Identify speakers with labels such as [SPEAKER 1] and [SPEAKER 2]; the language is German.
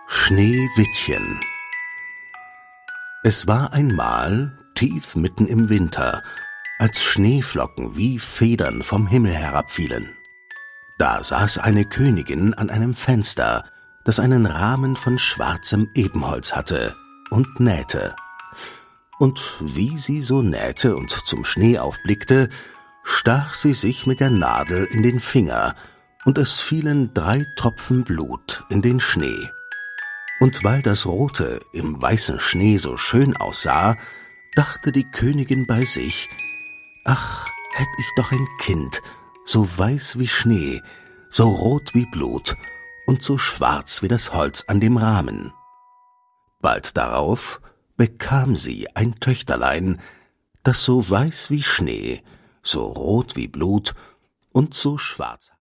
[SPEAKER 1] Schneewittchen. Es war einmal, tief mitten im Winter, als Schneeflocken wie Federn vom Himmel herabfielen. Da saß eine Königin an einem Fenster, das einen Rahmen von schwarzem Ebenholz hatte, und nähte. Und wie sie so nähte und zum Schnee aufblickte, stach sie sich mit der Nadel in den Finger, und es fielen 3 Tropfen Blut in den Schnee. Und weil das Rote im weißen Schnee so schön aussah, dachte die Königin bei sich: »Ach, hätt ich doch ein Kind, so weiß wie Schnee, so rot wie Blut und so schwarz wie das Holz an dem Rahmen.« Bald darauf bekam sie ein Töchterlein, das so weiß wie Schnee, so rot wie Blut und so schwarz